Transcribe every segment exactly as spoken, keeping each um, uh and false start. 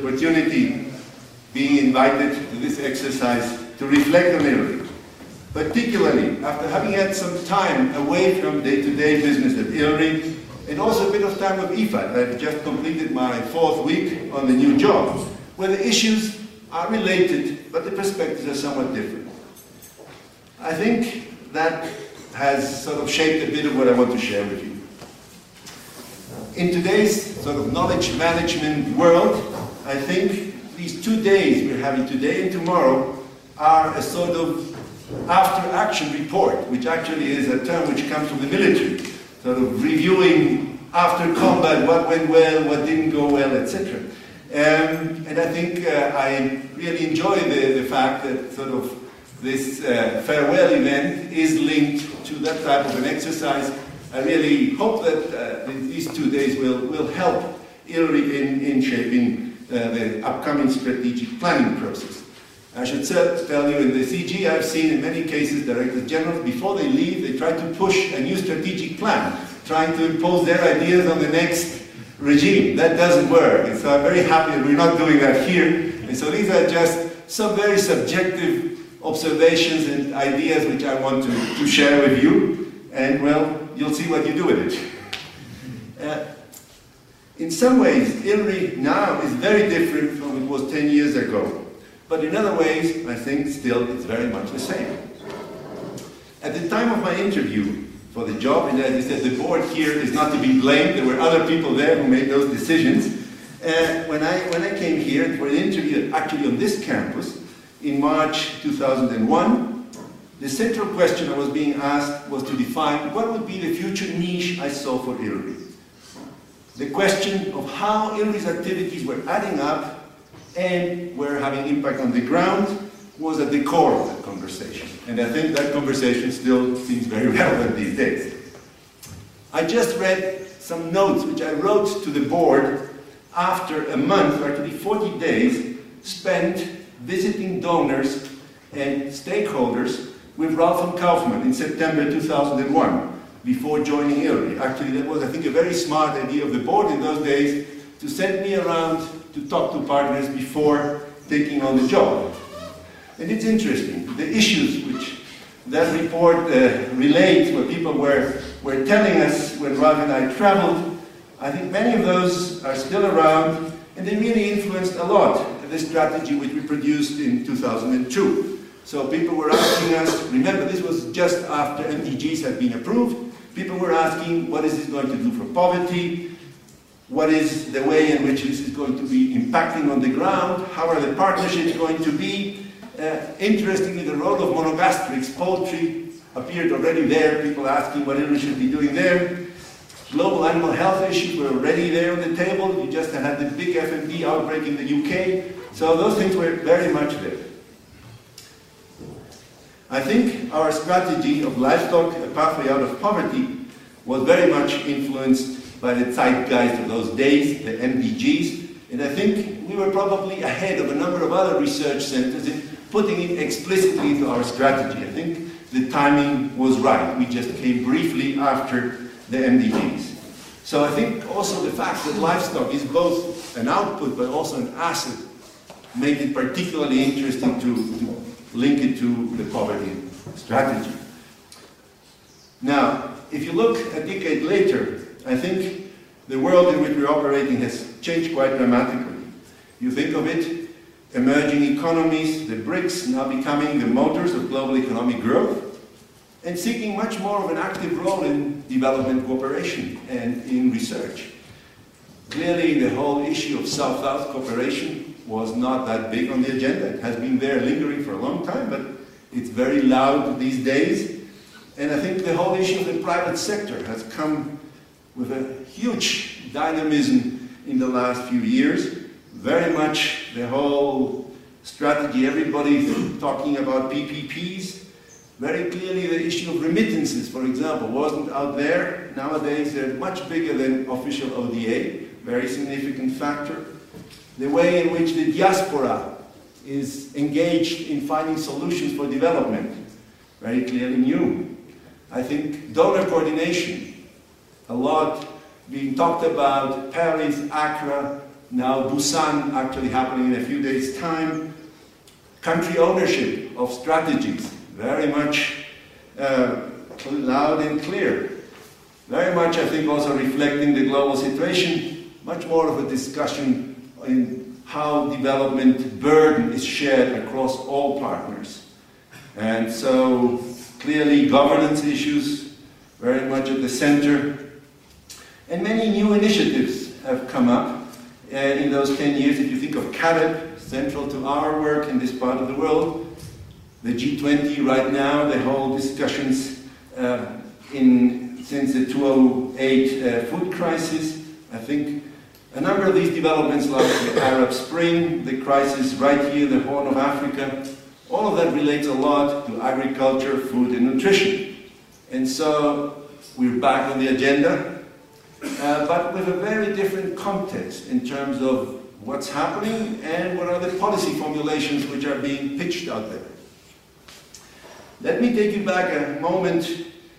opportunity being invited to this exercise to reflect on ILRI, particularly after having had some time away from day-to-day business at ILRI, and also a bit of time with I F A D. I've just completed my fourth week on the new job, where the issues are related, but the perspectives are somewhat different. I think that has sort of shaped a bit of what I want to share with you. In today's sort of knowledge management world, I think these two days we're having today and tomorrow are a sort of after-action report, which actually is a term which comes from the military, sort of reviewing after combat what went well, what didn't go well, et cetera. Um, and I think uh, I really enjoy the, the fact that sort of this uh, farewell event is linked to that type of an exercise. I really hope that uh, these two days will, will help ILRI in, in shaping uh, the upcoming strategic planning process. I should tell you, in the C G, I've seen in many cases directors general, before they leave, they try to push a new strategic plan, trying to impose their ideas on the next regime. That doesn't work, and so I'm very happy that we're not doing that here. And so these are just some very subjective observations and ideas which I want to, to share with you, and well, you'll see what you do with it. Uh, in some ways, ILRI now is very different from it was ten years ago. But in other ways, I think still it's very much the same. At the time of my interview for the job, and as I said, the board here is not to be blamed. There were other people there who made those decisions. Uh, when, I, when I came here for an interview, actually on this campus, in March two thousand one, the central question I was being asked was to define what would be the future niche I saw for ILRI. The question of how ILRI's activities were adding up and were having impact on the ground was at the core of that conversation. And I think that conversation still seems very relevant these days. I just read some notes which I wrote to the board after a month, or actually forty days, spent visiting donors and stakeholders with Ralph and Kaufman in September two thousand one, before joining ILRI. Actually, that was, I think, a very smart idea of the board in those days to send me around to talk to partners before taking on the job. And it's interesting, the issues which that report uh, relates, what people were, were telling us when Ralph and I traveled, I think many of those are still around, and they really influenced a lot the strategy which we produced in two thousand two. So people were asking us, remember this was just after M D Gs had been approved, people were asking what is this going to do for poverty, what is the way in which this is going to be impacting on the ground, how are the partnerships going to be. Uh, interestingly, the role of monogastrics, poultry, appeared already there, people asking what ILRI should be doing there. Global animal health issues were already there on the table. You just had the big F M D outbreak in the U K. So those things were very much there. I think our strategy of livestock, a pathway out of poverty, was very much influenced by the zeitgeist of those days, the M D Gs. And I think we were probably ahead of a number of other research centers in putting it explicitly into our strategy. I think the timing was right. We just came briefly after the M D Gs. So I think also the fact that livestock is both an output but also an asset made it particularly interesting to, to link it to the poverty strategy. Now, if you look a decade later, I think the world in which we're operating has changed quite dramatically. You think of it, emerging economies, the BRICS now becoming the motors of global economic growth, and seeking much more of an active role in development cooperation and in research. Clearly, the whole issue of South-South cooperation was not that big on the agenda. It has been there lingering for a long time, but it's very loud these days. And I think the whole issue of the private sector has come with a huge dynamism in the last few years. Very much the whole strategy, everybody's talking about P P Ps. Very clearly the issue of remittances, for example, wasn't out there. Nowadays they're much bigger than official O D A, very significant factor. The way in which the diaspora is engaged in finding solutions for development, very clearly new. I think donor coordination, a lot being talked about, Paris, Accra, now Busan actually happening in a few days' time. Country ownership of strategies, very much uh, loud and clear. Very much, I think, also reflecting the global situation, much more of a discussion in how development burden is shared across all partners. And so, clearly, governance issues very much at the center. And many new initiatives have come up uh, in those ten years. If you think of CAADP, central to our work in this part of the world, the G twenty right now, the whole discussions uh, in, since the two thousand eight uh, food crisis, I think a number of these developments like the Arab Spring, the crisis right here in the Horn of Africa, all of that relates a lot to agriculture, food and nutrition. And so we're back on the agenda, uh, but with a very different context in terms of what's happening and what are the policy formulations which are being pitched out there. Let me take you back a moment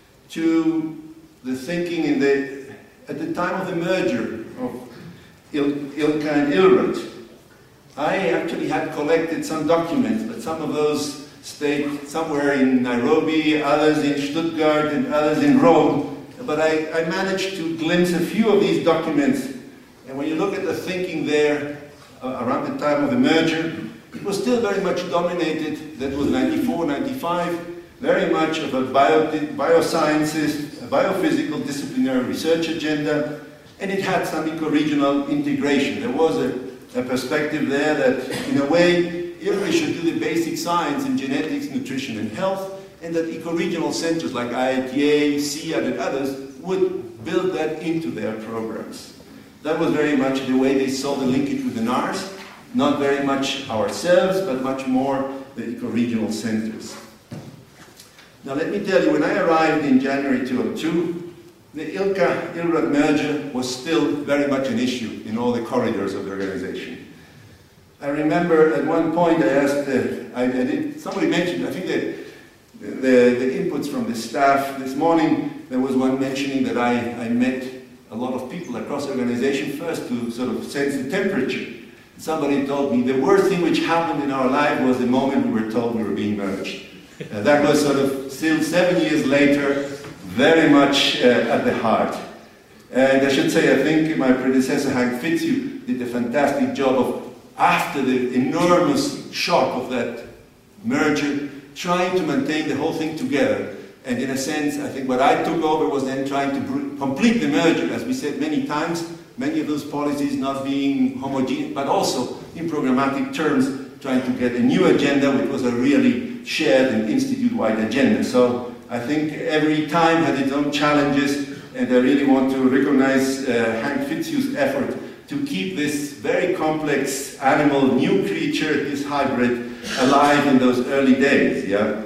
to the thinking in the, at the time of the merger of Il, ILCA and ILRAD. I actually had collected some documents, but some of those stayed somewhere in Nairobi, others in Stuttgart, and others in Rome. But I, I managed to glimpse a few of these documents. And when you look at the thinking there, uh, around the time of the merger, it was still very much dominated, that was ninety-four, ninety-five, very much of a bio, biosciences, a biophysical disciplinary research agenda, and it had some eco-regional integration. There was a, a perspective there that, in a way, ILRI should do the basic science in genetics, nutrition, and health, and that eco-regional centers like I I T A, C I A D, and others would build that into their programs. That was very much the way they saw the linkage with the N A R S, not very much ourselves, but much more the eco-regional centers. Now let me tell you, when I arrived in January two thousand two, the ILCA ILRAD merger was still very much an issue in all the corridors of the organization. I remember at one point I asked, uh, I, I did, somebody mentioned, I think that the, the inputs from the staff this morning, there was one mentioning that I, I met a lot of people across the organization first to sort of sense the temperature. Somebody told me the worst thing which happened in our life was the moment we were told we were being merged. Uh, that was sort of still seven years later, very much uh, at the heart. And I should say, I think my predecessor, Hank Fitzhugh, did a fantastic job of, after the enormous shock of that merger, trying to maintain the whole thing together. And in a sense, I think what I took over was then trying to complete the merger, as we said many times, many of those policies not being homogeneous, but also in programmatic terms, trying to get a new agenda, which was a really shared and institute-wide agenda. So I think every time had its own challenges, and I really want to recognize uh, Hank Fitzhugh's effort to keep this very complex animal, new creature, this hybrid, alive in those early days. Yeah.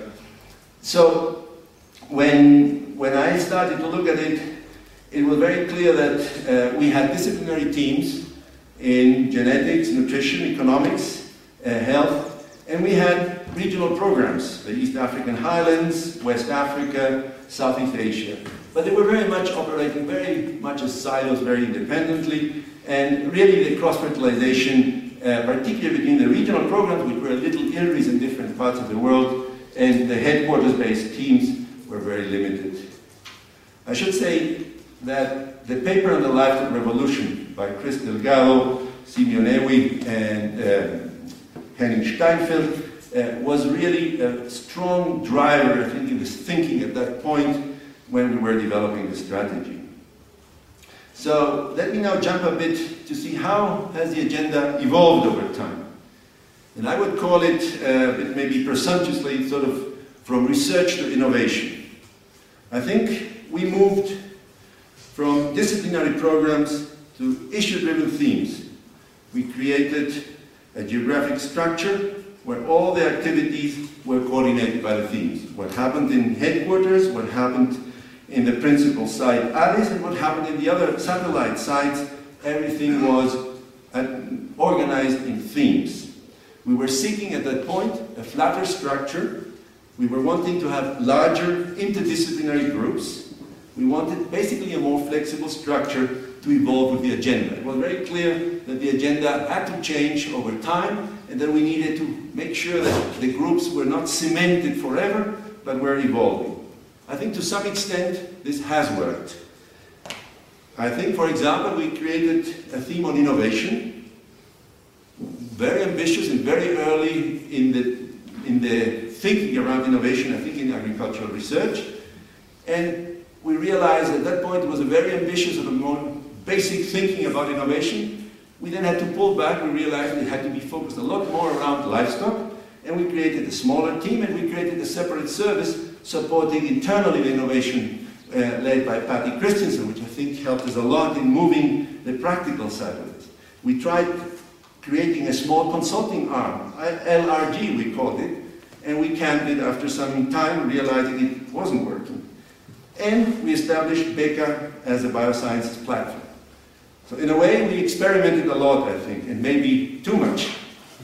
So when when I started to look at it, it was very clear that uh, we had disciplinary teams in genetics, nutrition, economics, uh, health, and we had regional programs, the East African Highlands, West Africa, Southeast Asia. But they were very much operating very much as silos, very independently, and really the cross-fertilization, uh, particularly between the regional programs, which were little ILRIs in different parts of the world, and the headquarters-based teams were very limited. I should say that the paper on the Livestock Revolution by Chris Delgado, Simeon Ewi, and uh, Henning Steinfeld uh, was really a strong driver, I think, in this thinking at that point when we were developing the strategy. So let me now jump a bit to see how has the agenda evolved over time. And I would call it, uh, maybe presumptuously, sort of from research to innovation. I think we moved from disciplinary programs to issue-driven themes. We created a geographic structure where all the activities were coordinated by the themes. What happened in headquarters, what happened in the principal site, Addis, and what happened in the other satellite sites, everything was uh, organized in themes. We were seeking at that point a flatter structure. We were wanting to have larger interdisciplinary groups. We wanted basically a more flexible structure to evolve with the agenda. It was very clear that the agenda had to change over time, and that we needed to make sure that the groups were not cemented forever, but were evolving. I think to some extent this has worked. I think, for example, we created a theme on innovation, very ambitious and very early in the, in the thinking around innovation, I think in agricultural research. And we realized at that point it was a very ambitious and a more basic thinking about innovation. We then had to pull back. We realized it had to be focused a lot more around livestock. And we created a smaller team, and we created a separate service supporting internally the innovation uh, led by Patty Christensen, which I think helped us a lot in moving the practical side of it. We tried creating a small consulting arm, L R G we called it, and we canned it after some time, realizing it wasn't working. And we established BECA as a biosciences platform. So in a way, we experimented a lot, I think, and maybe too much.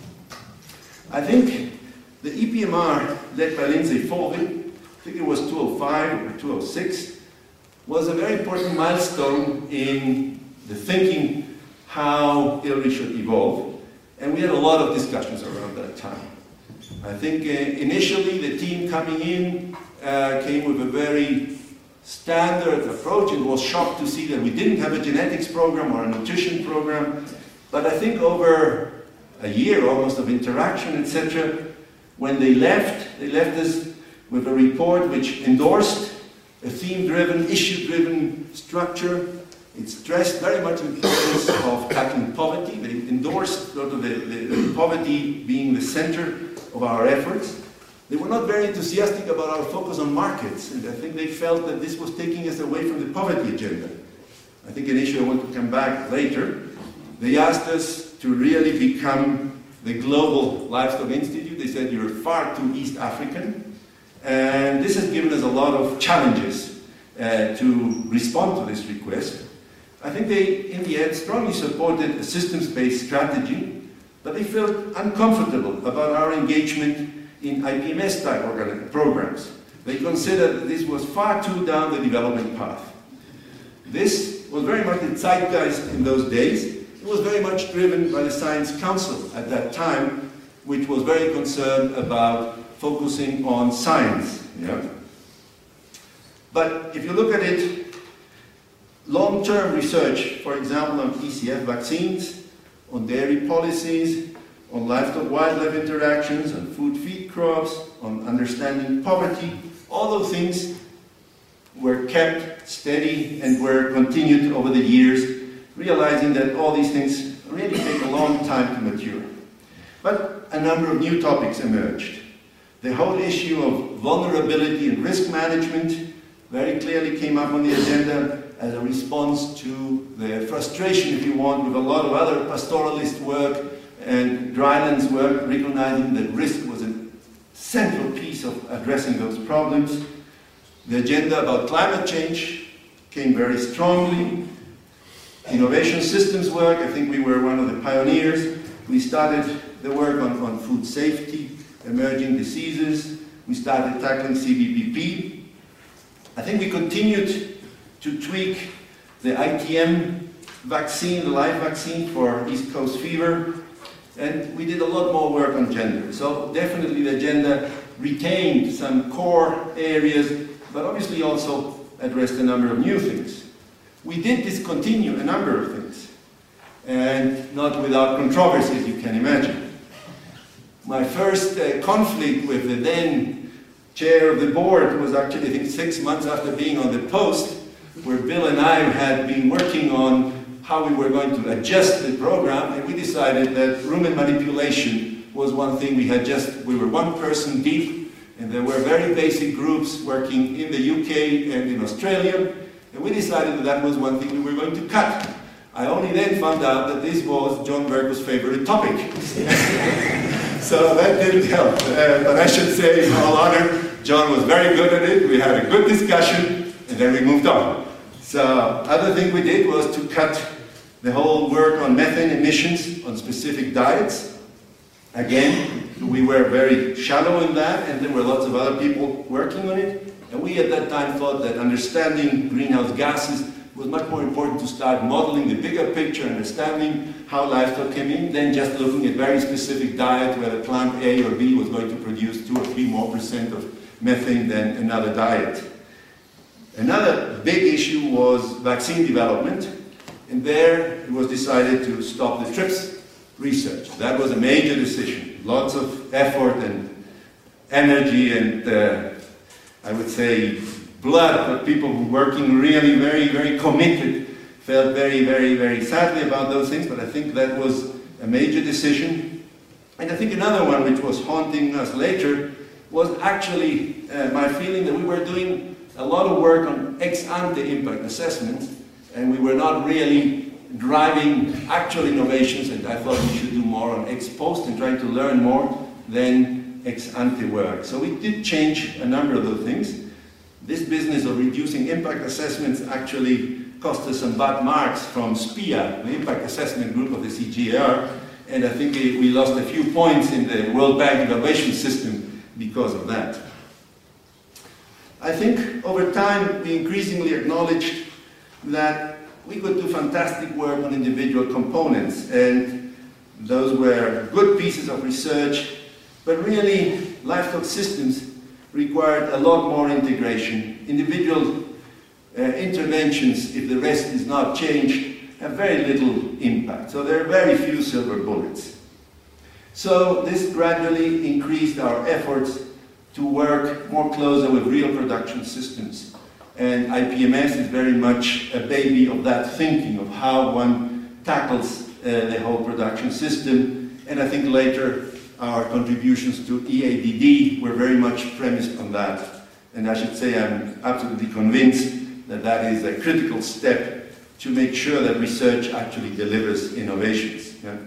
I think the E P M R, led by Lindsay Foley, I think it was two thousand five or two thousand six, was a very important milestone in the thinking how I L R I should evolve. And we had a lot of discussions around that time. I think uh, initially the team coming in uh, came with a very standard approach and was shocked to see that we didn't have a genetics program or a nutrition program. But I think over a year almost of interaction, et cetera, when they left, they left us with a report which endorsed a theme-driven, issue-driven structure. It stressed very much the importance of tackling poverty. They endorsed sort of the, the, the poverty being the center of our efforts. They were not very enthusiastic about our focus on markets, and I think they felt that this was taking us away from the poverty agenda. I think an issue I want to come back later. They asked us to really become the global livestock institute. They said you're far too East African, and this has given us a lot of challenges uh, to respond to this request. I think they, in the end, strongly supported a systems-based strategy, but they felt uncomfortable about our engagement in I P M S-type programs. They considered that this was far too down the development path. This was very much the zeitgeist in those days. It was very much driven by the Science Council at that time, which was very concerned about focusing on science. Yeah? But if you look at it, long-term research, for example, on E C F vaccines, on dairy policies, on livestock-wildlife interactions, on food-feed crops, on understanding poverty, all those things were kept steady and were continued over the years, realizing that all these things really take a long time to mature. But a number of new topics emerged. The whole issue of vulnerability and risk management very clearly came up on the agenda as a response to the frustration, if you want, with a lot of other pastoralist work and drylands work, recognizing that risk was a central piece of addressing those problems. The agenda about climate change came very strongly. Innovation systems work, I think we were one of the pioneers. We started the work on, on food safety, emerging diseases. We started tackling C V P P. I think we continued to tweak the I T M vaccine, the live vaccine for East Coast fever. And we did a lot more work on gender. So definitely the agenda retained some core areas, but obviously also addressed a number of new things. We did discontinue a number of things, and not without controversy, as you can imagine. My first uh, conflict with the then chair of the board was actually, I think, six months after being on the post, where Bill and I had been working on how we were going to adjust the program, and we decided that rumen manipulation was one thing we had just, we were one person deep, and there were very basic groups working in the U K and in Australia, and we decided that that was one thing we were going to cut. I only then found out that this was John Berco's favorite topic. So that didn't help, uh, but I should say, in all honor, John was very good at it, we had a good discussion, and then we moved on. So, other thing we did was to cut the whole work on methane emissions on specific diets. Again, we were very shallow in that, and there were lots of other people working on it. And we at that time thought that understanding greenhouse gases it was much more important to start modeling the bigger picture, understanding how livestock came in, than just looking at very specific diet, whether plant A or B was going to produce two or three more percent of methane than another diet. Another big issue was vaccine development, and there it was decided to stop the TRIPS research. That was a major decision. Lots of effort and energy and, uh, I would say, blood of people who were working really very, very committed, felt very, very, very sadly about those things, but I think that was a major decision. And I think another one which was haunting us later was actually uh, my feeling that we were doing a lot of work on ex-ante impact assessments, and we were not really driving actual innovations, and I thought we should do more on ex-post and trying to learn more than ex-ante work. So we did change a number of those things. This business of reducing impact assessments actually cost us some bad marks from S P I A, the impact assessment group of the C G A R, and I think we lost a few points in the World Bank evaluation system because of that. I think over time we increasingly acknowledged that we could do fantastic work on individual components, and those were good pieces of research, but really livestock systems required a lot more integration. Individual uh, interventions, if the rest is not changed, have very little impact. So there are very few silver bullets. So this gradually increased our efforts to work more closer with real production systems. And I P M S is very much a baby of that thinking, of how one tackles uh, the whole production system. And I think later our contributions to E A D D were very much premised on that. And I should say I'm absolutely convinced that that is a critical step to make sure that research actually delivers innovations. Yeah.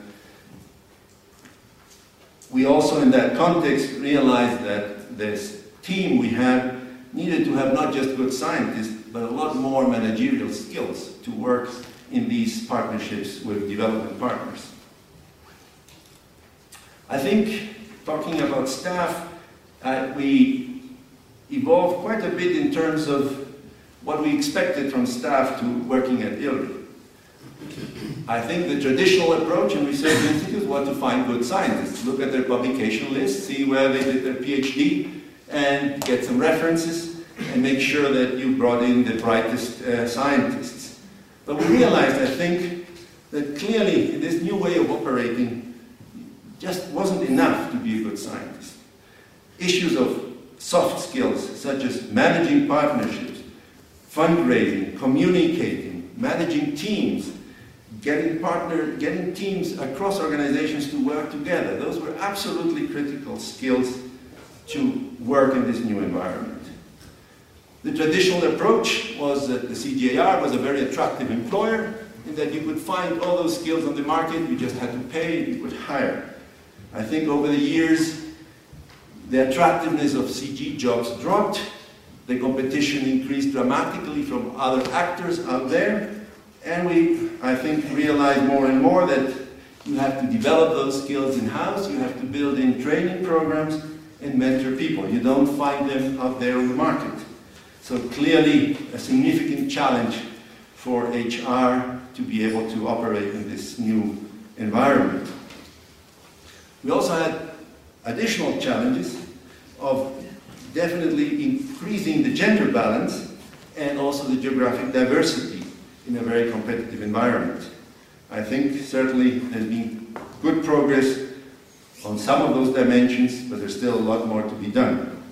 We also, in that context, realized that this team we had needed to have not just good scientists, but a lot more managerial skills to work in these partnerships with development partners. I think, talking about staff, uh, we evolved quite a bit in terms of what we expected from staff to working at I L R I. I think the traditional approach in research institutes was to find good scientists, look at their publication list, see where they did their PhD, and get some references, and make sure that you brought in the brightest uh, scientists. But we realized, I think, that clearly in this new way of operating, just wasn't enough to be a good scientist. Issues of soft skills, such as managing partnerships, fundraising, communicating, managing teams, getting partner, getting teams across organizations to work together. Those were absolutely critical skills to work in this new environment. The traditional approach was that the C G A R was a very attractive employer, in that you could find all those skills on the market, you just had to pay, you could hire. I think over the years, the attractiveness of C G jobs dropped, the competition increased dramatically from other actors out there, and we, I think, realized more and more that you have to develop those skills in-house, you have to build in training programs and mentor people. You don't find them out there on the market. So clearly a significant challenge for H R to be able to operate in this new environment. We also had additional challenges of definitely increasing the gender balance and also the geographic diversity in a very competitive environment. I think certainly there's been good progress on some of those dimensions, but there's still a lot more to be done.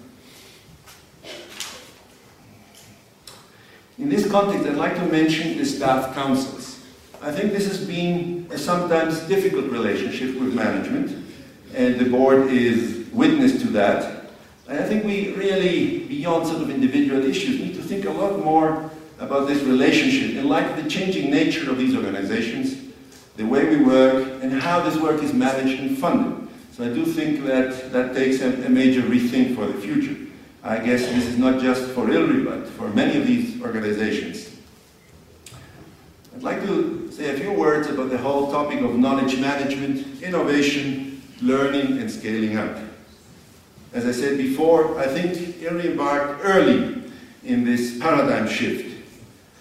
In this context, I'd like to mention the staff councils. I think this has been a sometimes difficult relationship with management, and the board is witness to that. And I think we really, beyond sort of individual issues, need to think a lot more about this relationship in light of the changing nature of these organizations, the way we work, and how this work is managed and funded. So I do think that that takes a, a major rethink for the future. I guess this is not just for I L R I, but for many of these organizations. I'd like to say a few words about the whole topic of knowledge management, innovation, learning, and scaling up. As I said before, I think I L R I embarked early in this paradigm shift.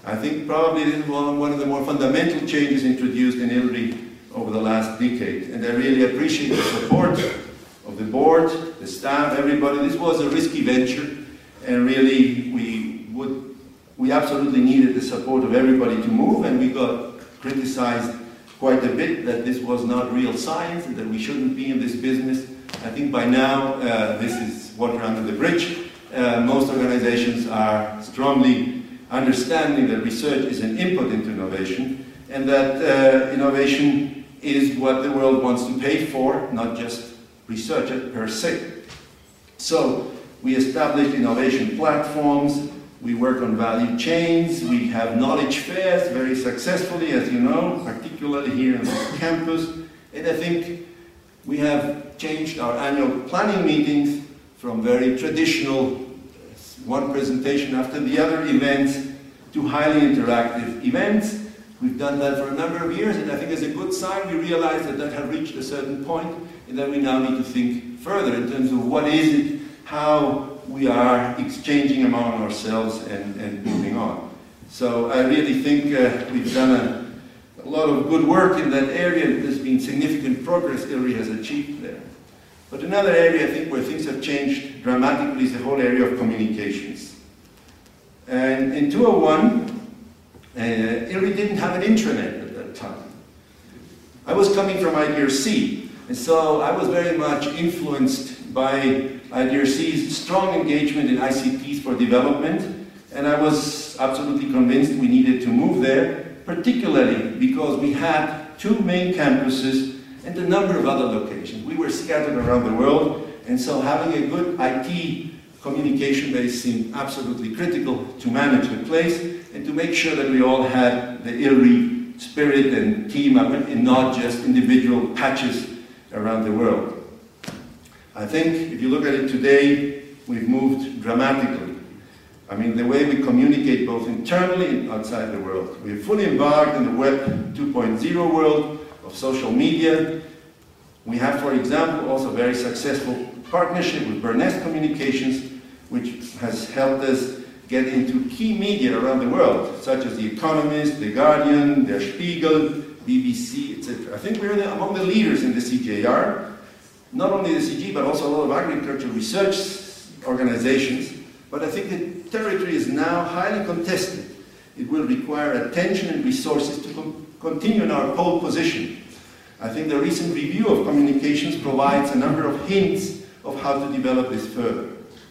I think probably this is one, one of the more fundamental changes introduced in ILRI over the last decade, and I really appreciate the support of the board, the staff, everybody. This was a risky venture, and really we would, we absolutely needed the support of everybody to move, and we got criticized quite a bit that this was not real science and that we shouldn't be in this business. I think by now uh, this is water under the bridge. Uh, most organizations are strongly understanding that research is an input into innovation, and that uh, innovation is what the world wants to pay for, not just research per se. So we established innovation platforms, we work on value chains, we have knowledge fairs very successfully, as you know, particularly here on this campus, and I think we have changed our annual planning meetings from very traditional, one presentation after the other events, to highly interactive events. We've done that for a number of years, and I think it's a good sign. We realize that that has reached a certain point, and that we now need to think further in terms of what is it, how we are exchanging among ourselves and, and moving on. So I really think uh, we've done a, a lot of good work in that area. There's been significant progress ILRI has achieved there. But another area I think where things have changed dramatically is the whole area of communications. And in two thousand one, uh, ILRI didn't have an intranet at that time. I was coming from I D R C, and so I was very much influenced by I D R C's strong engagement in I C Ts for development, and I was absolutely convinced we needed to move there, particularly because we had two main campuses and a number of other locations. We were scattered around the world, and so having a good I T communication base seemed absolutely critical to manage the place and to make sure that we all had the ILRI spirit and team up and not just individual patches around the world. I think if you look at it today, we've moved dramatically. I mean, the way we communicate both internally and outside the world. We're fully embarked in the Web two point oh world of social media. We have, for example, also a very successful partnership with Burness Communications, which has helped us get into key media around the world, such as The Economist, The Guardian, Der Spiegel, B B C, et cetera. I think we're the, among the leaders in the C G I R, not only the C G, but also a lot of agricultural research organizations. But I think the territory is now highly contested. It will require attention and resources to com continue in our pole position. I think the recent review of communications provides a number of hints of how to develop this further.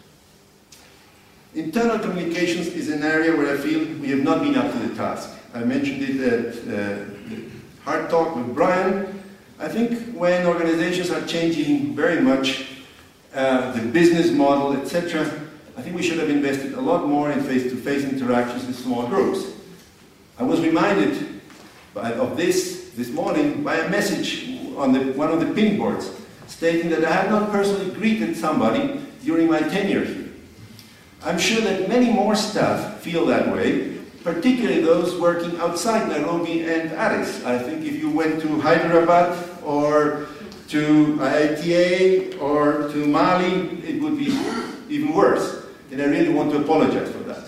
Internal communications is an area where I feel we have not been up to the task. I mentioned it at uh, the Hard Talk with Brian. I think when organizations are changing very much uh, the business model, et cetera, I think we should have invested a lot more in face-to-face interactions with small groups. I was reminded by, of this this morning by a message on the, one of the pin boards stating that I had not personally greeted somebody during my tenure here. I'm sure that many more staff feel that way, particularly those working outside Nairobi and Addis. I think if you went to Hyderabad or to I I T A or to Mali, it would be even worse. And I really want to apologize for that.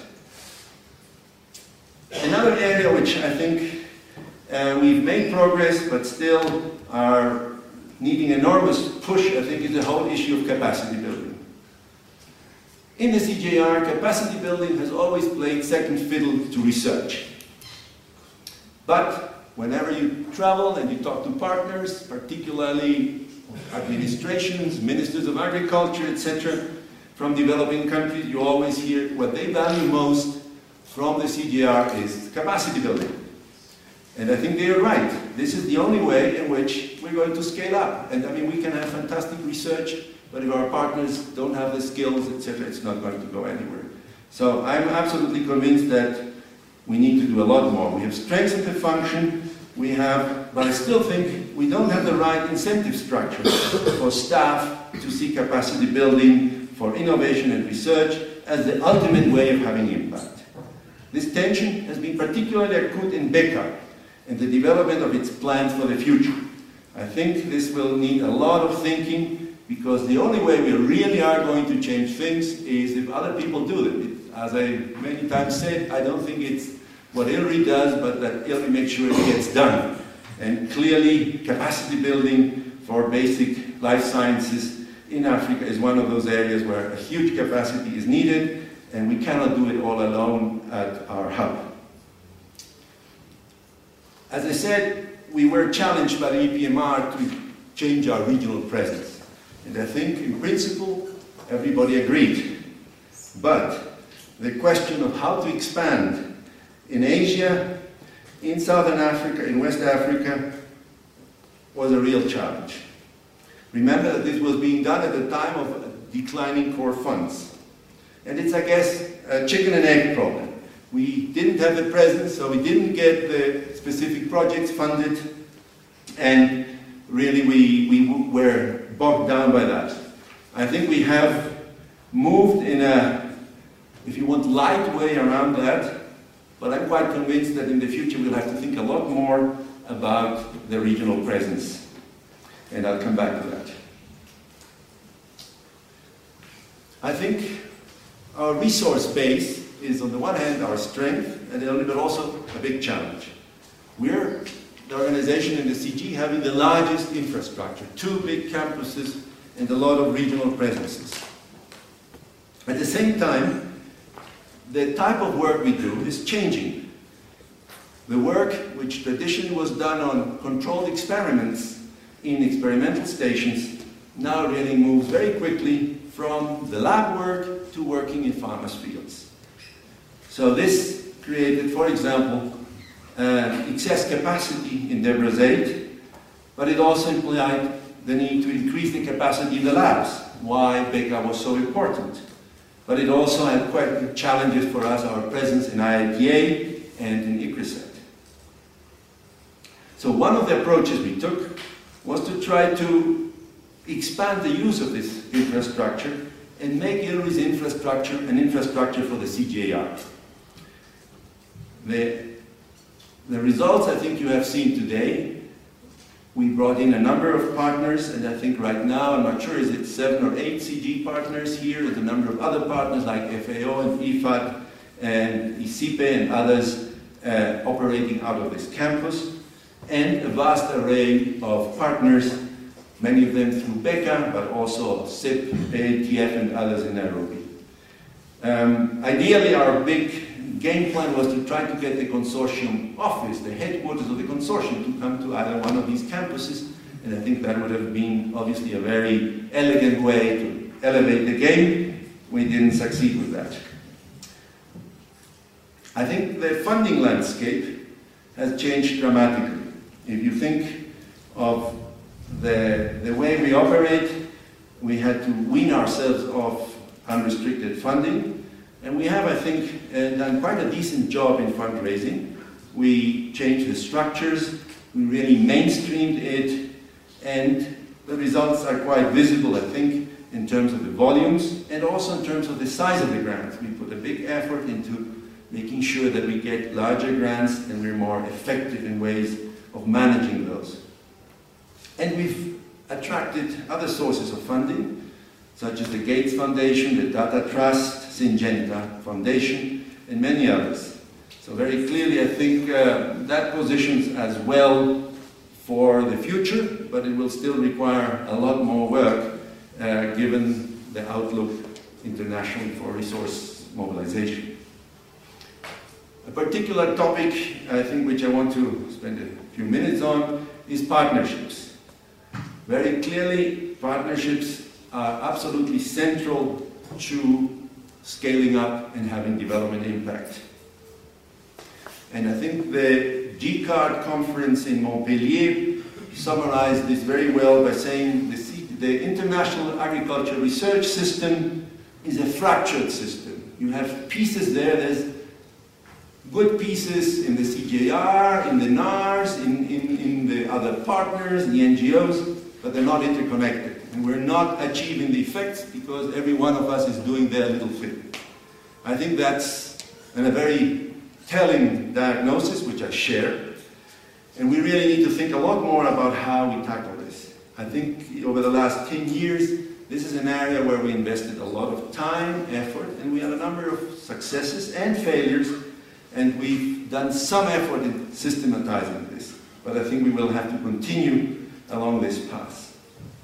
Another area which I think uh, we've made progress but still are needing enormous push, I think, is the whole issue of capacity building. In the C G I R, capacity building has always played second fiddle to research. But whenever you travel and you talk to partners, particularly administrations, ministers of agriculture, et cetera, from developing countries, you always hear what they value most from the C G I R is capacity building. And I think they are right. This is the only way in which we're going to scale up. And I mean, we can have fantastic research, but if our partners don't have the skills, et cetera, it's not going to go anywhere. So I'm absolutely convinced that we need to do a lot more. We have strengthened the function, we have, but I still think we don't have the right incentive structure for staff to see capacity building, for innovation and research as the ultimate way of having impact. This tension has been particularly acute in Bekaa and the development of its plans for the future. I think this will need a lot of thinking, because the only way we really are going to change things is if other people do them. It, as I many times said, I don't think it's what I L R I does, but that I L R I makes sure it gets done. And clearly, capacity building for basic life sciences in Africa is one of those areas where a huge capacity is needed, and we cannot do it all alone at our hub. As I said, we were challenged by the E P M R to change our regional presence. And I think, in principle, everybody agreed. But the question of how to expand in Asia, in Southern Africa, in West Africa, was a real challenge. Remember that this was being done at the time of declining core funds. And it's, I guess, a chicken and egg problem. We didn't have the presence, so we didn't get the specific projects funded, and really we, we were bogged down by that. I think we have moved in a, if you want, light way around that, but I'm quite convinced that in the future we'll have to think a lot more about the regional presence, and I'll come back to that. I think our resource base is, on the one hand, our strength, and but also a big challenge. We're the organization in the C G having the largest infrastructure, two big campuses and a lot of regional presences. At the same time, the type of work we do is changing. The work which traditionally was done on controlled experiments in experimental stations now really moves very quickly from the lab work to working in farmers' fields. So this created, for example, uh, excess capacity in DEBRAS eight, but it also implied the need to increase the capacity in the labs, why BECA was so important. But it also had quite big challenges for us, our presence in I I T A and in ICRISAT. So one of the approaches we took was to try to expand the use of this infrastructure and make I L R I's infrastructure an infrastructure for the C G A R. The, the results I think you have seen today, we brought in a number of partners, and I think right now, I'm not sure, is it seven or eight C G partners here, with a number of other partners like F A O and I F A D and I C P E and others uh, operating out of this campus, and a vast array of partners, many of them through BECA, but also C I P, A T F, and others in Nairobi. Um, ideally, our big game plan was to try to get the consortium office, the headquarters of the consortium, to come to either one of these campuses, and I think that would have been obviously a very elegant way to elevate the game. We didn't succeed with that. I think the funding landscape has changed dramatically. If you think of the, the way we operate, we had to wean ourselves off unrestricted funding. And we have, I think, uh, done quite a decent job in fundraising. We changed the structures, we really mainstreamed it, and the results are quite visible, I think, in terms of the volumes and also in terms of the size of the grants. We put a big effort into making sure that we get larger grants and we're more effective in ways of managing those. And we've attracted other sources of funding, such as the Gates Foundation, the Data Trust, Syngenta Foundation, and many others. So very clearly, I think uh, that positions as well for the future, but it will still require a lot more work uh, given the outlook internationally for resource mobilization. A particular topic, I think, which I want to spend a few minutes on is partnerships. Very clearly, partnerships are absolutely central to scaling up and having development impact. And I think the G CARD conference in Montpellier summarized this very well by saying the, the international agriculture research system is a fractured system. You have pieces there, there's good pieces in the C G A R, in the N A Rs, in, in, in the other partners, the N G Os, but they're not interconnected. And we're not achieving the effects because every one of us is doing their little thing. I think that's a very telling diagnosis, which I share. And we really need to think a lot more about how we tackle this. I think over the last ten years, this is an area where we invested a lot of time, effort, and we had a number of successes and failures. And we've done some effort in systematizing this, but I think we will have to continue along this path.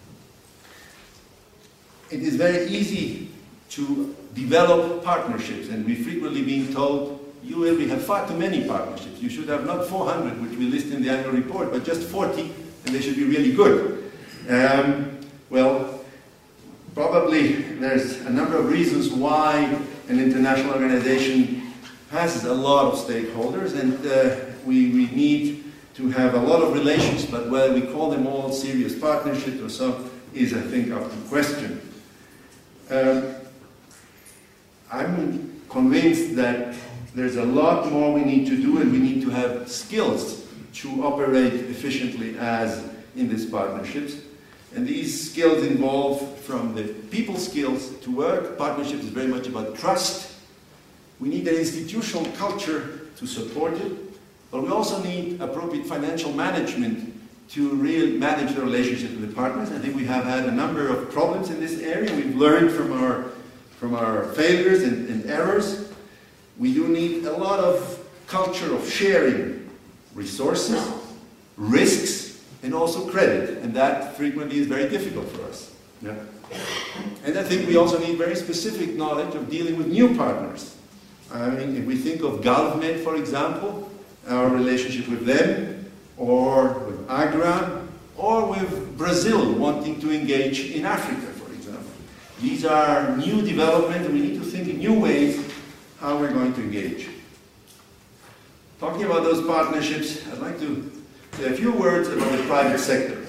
It is very easy to develop partnerships, and we're frequently being told, you will have far too many partnerships. You should have not four hundred, which we list in the annual report, but just forty, and they should be really good. Um, well, probably there's a number of reasons why an international organization has a lot of stakeholders, and uh, we, we need to have a lot of relations, but whether we call them all serious partnerships or so is, I think, up to question. Um, I'm convinced that there's a lot more we need to do, and we need to have skills to operate efficiently as in these partnerships. And these skills involve from the people skills to work. Partnerships is very much about trust. We need an institutional culture to support it, but we also need appropriate financial management to really manage the relationship with the partners. I think we have had a number of problems in this area. We've learned from our, from our failures and, and errors. We do need a lot of culture of sharing resources, risks, and also credit. And that frequently is very difficult for us. Yeah. And I think we also need very specific knowledge of dealing with new partners. I mean, if we think of GulfMed, for example, our relationship with them, or with AGRA, or with Brazil wanting to engage in Africa, for example. These are new developments, and we need to think in new ways how we're going to engage. Talking about those partnerships, I'd like to say a few words about the private sector.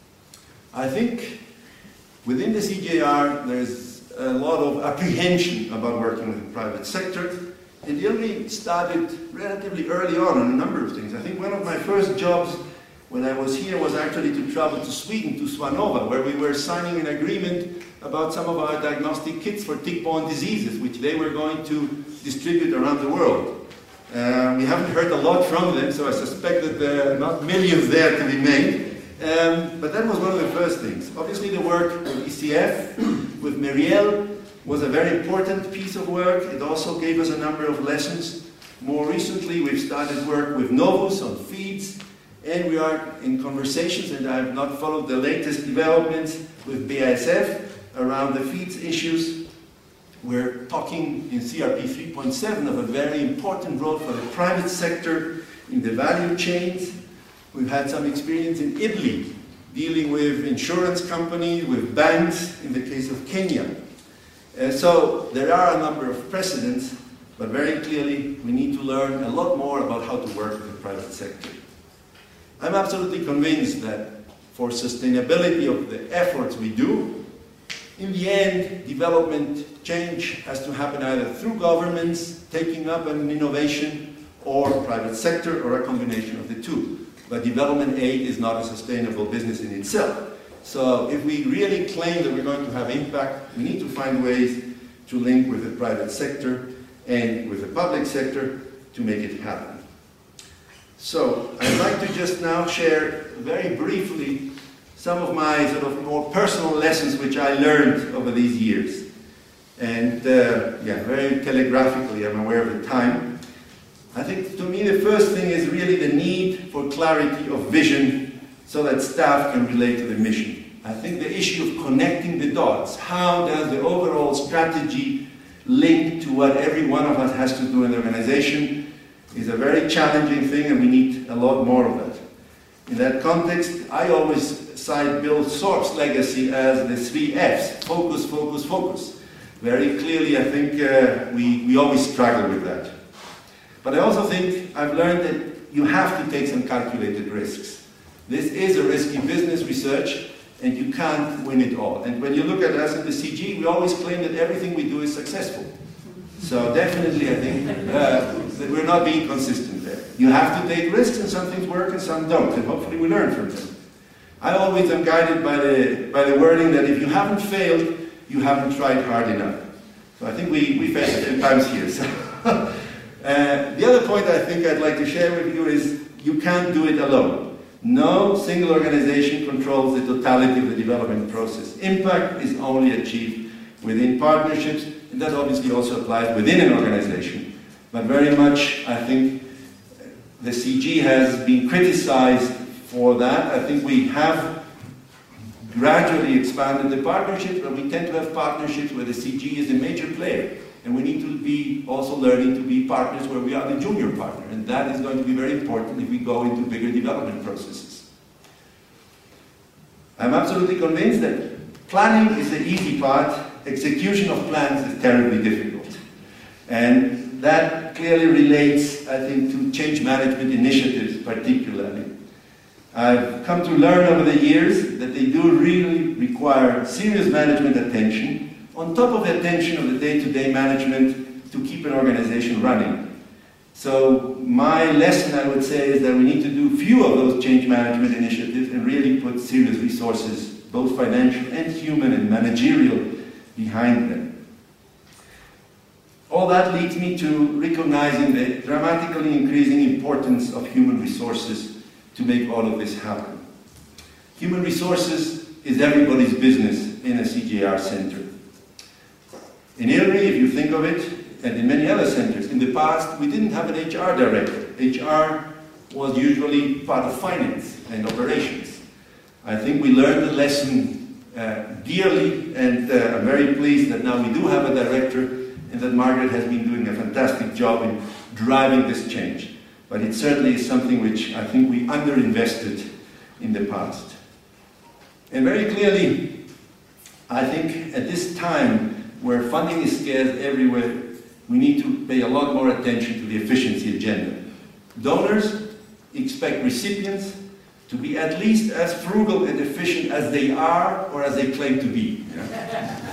I think within the C J R there's a lot of apprehension about working with the private sector, and ILRI started relatively early on on a number of things. I think one of my first jobs when I was here was actually to travel to Sweden, to Swanova, where we were signing an agreement about some of our diagnostic kits for tick-borne diseases, which they were going to distribute around the world. Uh, we haven't heard a lot from them, so I suspect that there are not millions there to be made. Um, but that was one of the first things. Obviously the work with E C F, with Meriel, was a very important piece of work. It also gave us a number of lessons. More recently, we've started work with Novus on feeds, and we are in conversations, and I have not followed the latest developments with B A S F around the feeds issues. We're talking in C R P three point seven of a very important role for the private sector in the value chains. We've had some experience in Italy, dealing with insurance companies, with banks, in the case of Kenya. Uh, so there are a number of precedents, but very clearly we need to learn a lot more about how to work with the private sector. I'm absolutely convinced that for sustainability of the efforts we do, in the end, development change has to happen either through governments taking up an innovation, or private sector, or a combination of the two. But development aid is not a sustainable business in itself. So if we really claim that we're going to have impact, we need to find ways to link with the private sector and with the public sector to make it happen. So I'd like to just now share very briefly some of my sort of more personal lessons which I learned over these years. And uh, yeah, very telegraphically, I'm aware of the time. I think to me the first thing is really the need for clarity of vision so that staff can relate to the mission. I think the issue of connecting the dots, how does the overall strategy link to what every one of us has to do in the organization, is a very challenging thing, and we need a lot more of that. In that context, I always cite Bill Thorpe's legacy as the three F's, focus, focus, focus. Very clearly, I think uh, we, we always struggle with that. But I also think I've learned that you have to take some calculated risks. This is a risky business, research, and you can't win it all. And when you look at us in the C G, we always claim that everything we do is successful. So definitely I think uh, that we're not being consistent there. You have to take risks, and some things work and some don't, and hopefully we learn from them. I always am guided by the, by the wording that if you haven't failed, you haven't tried hard enough. So I think we, we failed a few times here. So uh, the other point I think I'd like to share with you is you can't do it alone. No single organization controls the totality of the development process. Impact is only achieved within partnerships, and that obviously also applies within an organization. But very much, I think, the C G has been criticized for that. I think we have gradually expanded the partnerships, but we tend to have partnerships where the C G is a major player. And we need to be also learning to be partners where we are the junior partner. And that is going to be very important if we go into bigger development processes. I'm absolutely convinced that planning is the easy part. Execution of plans is terribly difficult. And that clearly relates, I think, to change management initiatives particularly. I've come to learn over the years that they do really require serious management attention, on top of the attention of the day-to-day management to keep an organization running. So my lesson, I would say, is that we need to do few of those change management initiatives and really put serious resources, both financial and human and managerial, behind them. All that leads me to recognizing the dramatically increasing importance of human resources to make all of this happen. Human resources is everybody's business in a C G I A R center. In ILRI, if you think of it, and in many other centers, in the past we didn't have an H R director. H R was usually part of finance and operations. I think we learned the lesson uh, dearly, and uh, I'm very pleased that now we do have a director and that Margaret has been doing a fantastic job in driving this change. But it certainly is something which I think we underinvested in the past. And very clearly, I think at this time, where funding is scarce everywhere, we need to pay a lot more attention to the efficiency agenda. Donors expect recipients to be at least as frugal and efficient as they are or as they claim to be. Yeah?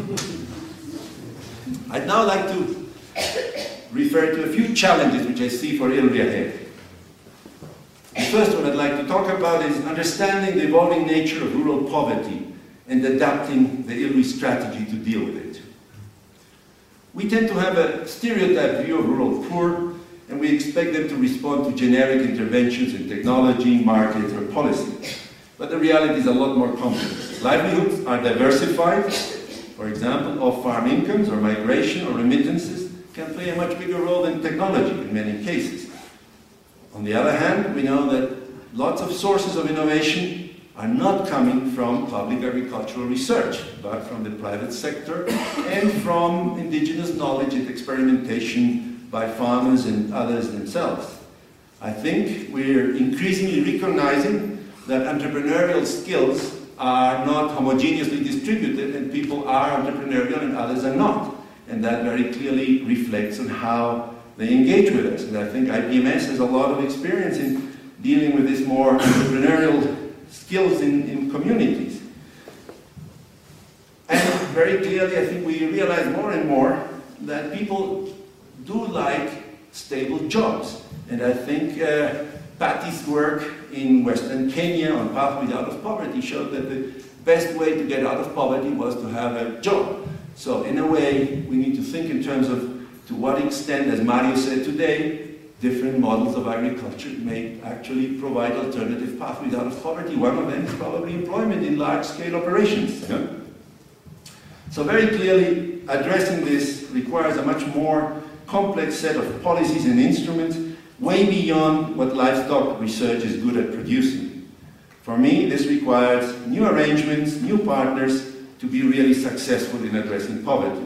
I'd now like to refer to a few challenges which I see for ILRI ahead. The first one I'd like to talk about is understanding the evolving nature of rural poverty and adapting the ILRI strategy to deal with it. We tend to have a stereotyped view of rural poor, and we expect them to respond to generic interventions in technology, markets, or policy. But the reality is a lot more complex. Livelihoods are diversified. For example, off-farm incomes or migration or remittances can play a much bigger role than technology in many cases. On the other hand, we know that lots of sources of innovation are not coming from public agricultural research, but from the private sector and from indigenous knowledge and experimentation by farmers and others themselves. I think we're increasingly recognizing that entrepreneurial skills are not homogeneously distributed, and people are entrepreneurial and others are not. And that very clearly reflects on how they engage with us. And I think I B M S has a lot of experience in dealing with this more entrepreneurial skills in, in communities. And very clearly, I think we realize more and more that people do like stable jobs. And I think uh, Patty's work in Western Kenya on Pathways Out of Poverty showed that the best way to get out of poverty was to have a job. So in a way, we need to think in terms of to what extent, as Mario said today, different models of agriculture may actually provide alternative pathways out of poverty. One of them is probably employment in large-scale operations. Yeah? So very clearly, addressing this requires a much more complex set of policies and instruments, way beyond what livestock research is good at producing. For me, this requires new arrangements, new partners to be really successful in addressing poverty.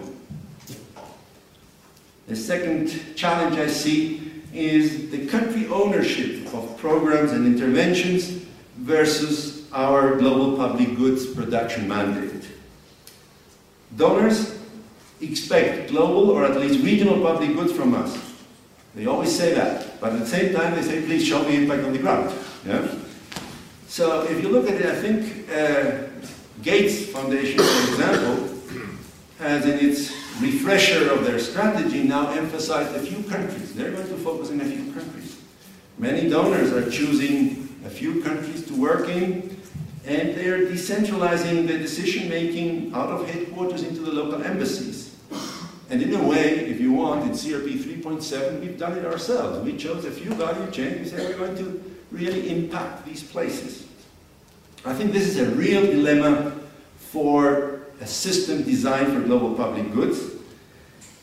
The second challenge I see is the country ownership of programs and interventions versus our global public goods production mandate. Donors expect global or at least regional public goods from us. They always say that, but at the same time they say, please show me impact on the ground. Yeah? So if you look at it, I think uh, Gates Foundation, for example, has in its refresher of their strategy now emphasized a few countries. They're going to focus on a few countries. Many donors are choosing a few countries to work in, and they're decentralizing the decision-making out of headquarters into the local embassies. And in a way, if you want, in C R P three point seven, we've done it ourselves. We chose a few value chains. We said we're going to really impact these places. I think this is a real dilemma for a system designed for global public goods.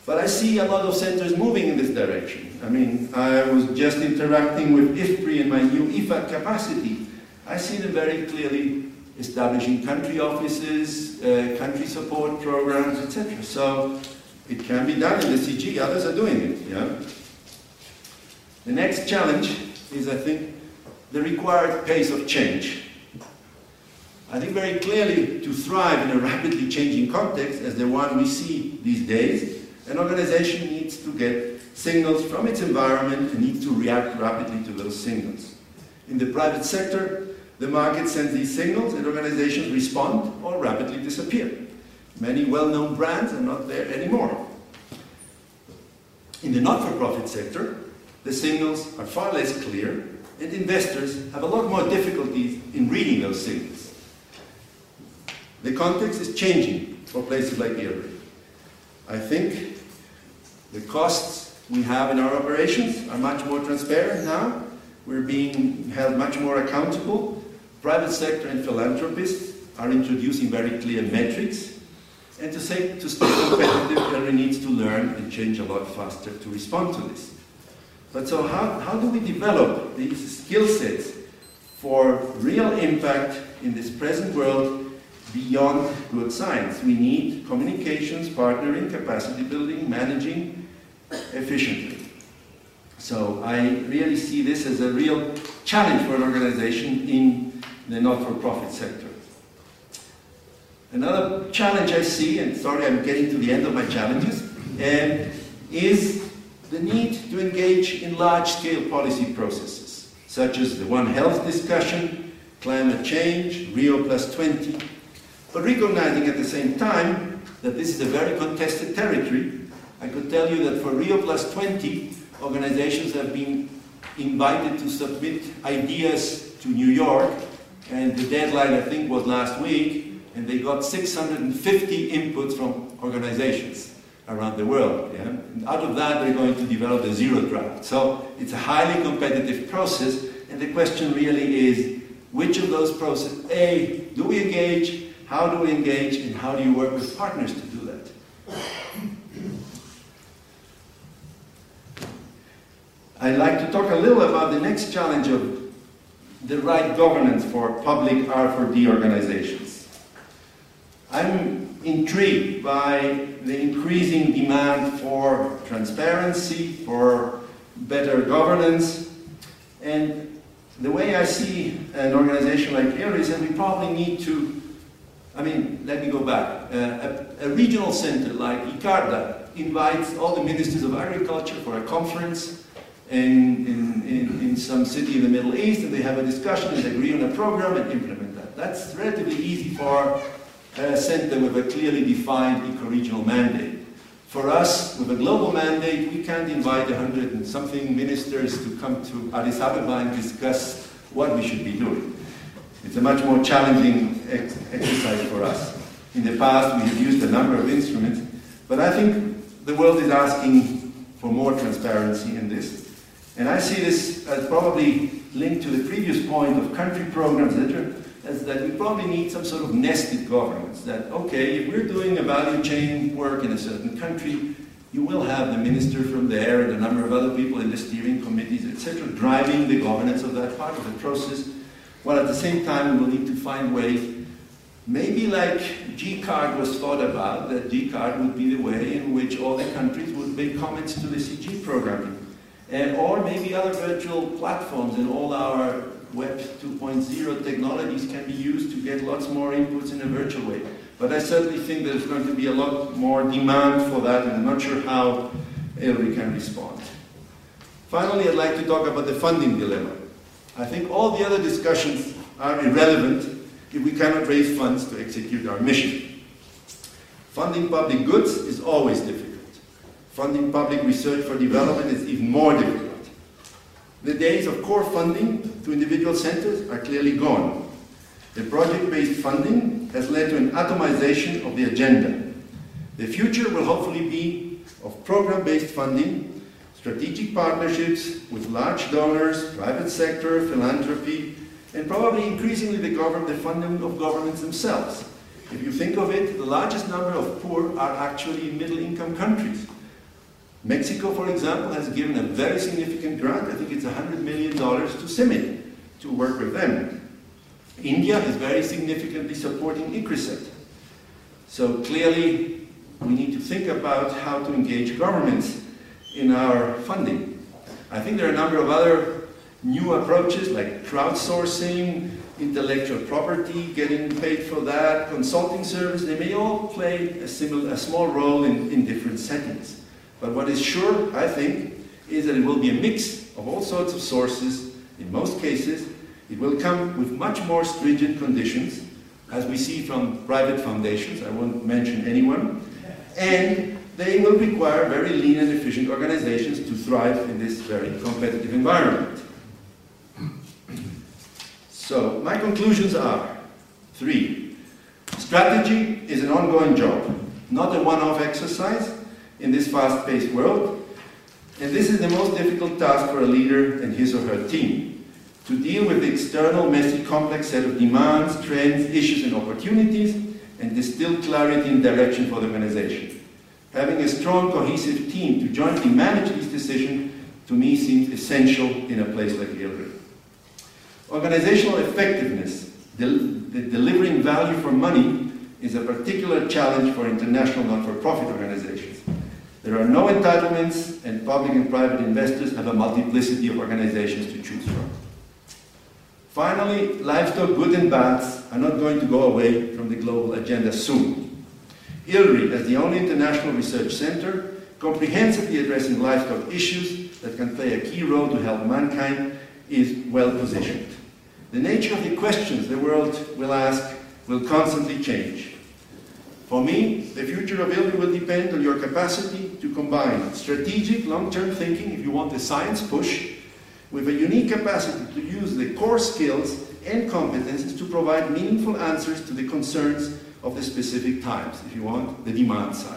But I see a lot of centers moving in this direction. I mean, I was just interacting with I F P R I in my new I F A D capacity. I see them very clearly establishing country offices, uh, country support programs, et cetera. So it can be done in the C G, others are doing it. Yeah? The next challenge is, I think, the required pace of change. I think very clearly to thrive in a rapidly changing context, as the one we see these days, an organization needs to get signals from its environment and needs to react rapidly to those signals. In the private sector, the market sends these signals and organizations respond or rapidly disappear. Many well-known brands are not there anymore. In the not-for-profit sector, the signals are far less clear and investors have a lot more difficulties in reading those signals. The context is changing for places like ILRI. I think the costs we have in our operations are much more transparent now. We're being held much more accountable. Private sector and philanthropists are introducing very clear metrics. And to, say, to stay competitive, ILRI needs to learn and change a lot faster to respond to this. But so how, how do we develop these skill sets for real impact in this present world beyond good science? We need communications, partnering, capacity building, managing efficiently. So I really see this as a real challenge for an organization in the not-for-profit sector. Another challenge I see, and sorry I'm getting to the end of my challenges, um, is the need to engage in large-scale policy processes, such as the One Health discussion, climate change, Rio plus twenty, but recognizing at the same time that this is a very contested territory. I could tell you that for Rio plus twenty, organizations have been invited to submit ideas to New York, and the deadline, I think, was last week, and they got six hundred fifty inputs from organizations around the world. Yeah? And out of that, they're going to develop a zero draft. So it's a highly competitive process, and the question really is, which of those processes, A, do we engage, how do we engage, and how do you work with partners to do that? I'd like to talk a little about the next challenge of the right governance for public R four D organizations. I'm intrigued by the increasing demand for transparency, for better governance, and the way I see an organization like ILRI is that we probably need to, I mean, let me go back. Uh, a, a regional center like ICARDA invites all the ministers of agriculture for a conference in, in, in, in some city in the Middle East, and they have a discussion and agree on a program and implement that. That's relatively easy for a center with a clearly defined eco-regional mandate. For us, with a global mandate, we can't invite a hundred and something ministers to come to Addis Ababa and discuss what we should be doing. It's a much more challenging ex exercise for us. In the past, we have used a number of instruments, but I think the world is asking for more transparency in this. And I see this as probably linked to the previous point of country programs, et cetera, as that we probably need some sort of nested governance. That, okay, if we're doing a value chain work in a certain country, you will have the minister from there and a number of other people in the steering committees, et cetera, driving the governance of that part of the process, while at the same time we will need to find ways, maybe like G CARD was thought about, that G CARD would be the way in which all the countries would make comments to the C G programming. And, or maybe other virtual platforms and all our Web two point oh technologies can be used to get lots more inputs in a virtual way. But I certainly think there's going to be a lot more demand for that, and I'm not sure how ILRI can respond. Finally, I'd like to talk about the funding dilemma. I think all the other discussions are irrelevant if we cannot raise funds to execute our mission. Funding public goods is always difficult. Funding public research for development is even more difficult. The days of core funding to individual centers are clearly gone. The project-based funding has led to an atomization of the agenda. The future will hopefully be of program-based funding, strategic partnerships with large donors, private sector, philanthropy, and probably increasingly the, the funding of governments themselves. If you think of it, the largest number of poor are actually in middle-income countries. Mexico, for example, has given a very significant grant, I think it's one hundred million dollars to CIMMYT, to work with them. India is very significantly supporting ICRISAT. So clearly, we need to think about how to engage governments in our funding. I think there are a number of other new approaches like crowdsourcing, intellectual property, getting paid for that, consulting service. They may all play a, similar, a small role in, in different settings. But what is sure, I think, is that it will be a mix of all sorts of sources. In most cases, it will come with much more stringent conditions, as we see from private foundations. I won't mention anyone. And they will require very lean and efficient organizations to thrive in this very competitive environment. So, my conclusions are three. Strategy is an ongoing job, not a one-off exercise in this fast-paced world. And this is the most difficult task for a leader and his or her team, to deal with the external, messy, complex set of demands, trends, issues, and opportunities, and distill clarity and direction for the organization. Having a strong, cohesive team to jointly manage these decisions, to me, seems essential in a place like ILRI. Organizational effectiveness, del the delivering value for money, is a particular challenge for international not-for-profit organizations. There are no entitlements, and public and private investors have a multiplicity of organizations to choose from. Finally, livestock good and bads are not going to go away from the global agenda soon. ILRI, as the only international research center, comprehensively addressing livestock issues that can play a key role to help mankind, is well positioned. The nature of the questions the world will ask will constantly change. For me, the future of ILRI will depend on your capacity to combine strategic, long-term thinking, if you want a science push, with a unique capacity to use the core skills and competences to provide meaningful answers to the concerns of the specific times, if you want, the demand side.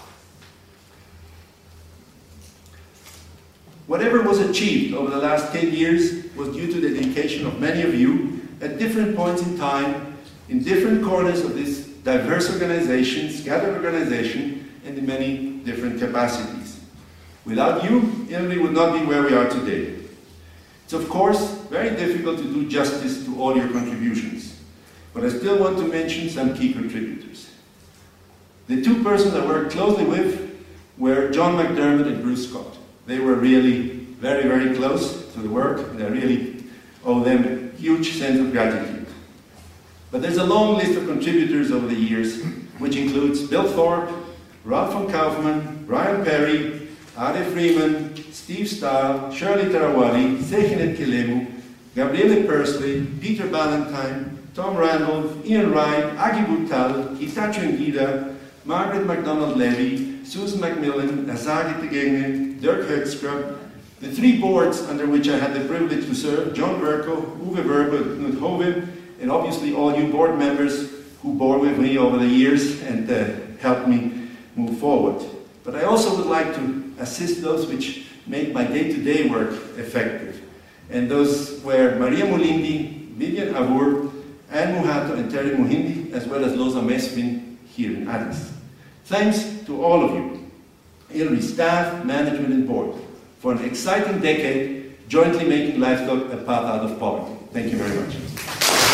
Whatever was achieved over the last ten years was due to the dedication of many of you at different points in time, in different corners of this diverse organization, scattered organization, and in many different capacities. Without you, ILRI would not be where we are today. It's of course very difficult to do justice to all your contributions, but I still want to mention some key contributors. The two persons I worked closely with were John McDermott and Bruce Scott. They were really very, very close to the work, and I really owe them a huge sense of gratitude. But there's a long list of contributors over the years, which includes Bill Thorpe, Ralph von Kaufman, Brian Perry, Ade Freeman, Steve Stahl, Shirley Tarawali, Sechinet Kilemu, Gabriele Persley, Peter Ballantyne, Tom Randolph, Ian Wright, Agi Butal, Hitachi Ngida, Margaret MacDonald-Levy, Susan Macmillan, Azagi Tegenge, Dirk Högskrab, the three boards under which I had the privilege to serve, John Berko, Uwe Verbe, Knut Hove, and obviously all you board members who bore with me over the years and uh, helped me move forward. But I also would like to assist those which make my day-to-day work effective. And those were Maria Mulindi, Vivian Avur, Anne Muhato, and Terry Muhindi, as well as Loza Mesvin here in Addis. Thanks to all of you, ILRI staff, management, and board, for an exciting decade jointly making livestock a path out of poverty. Thank you very much.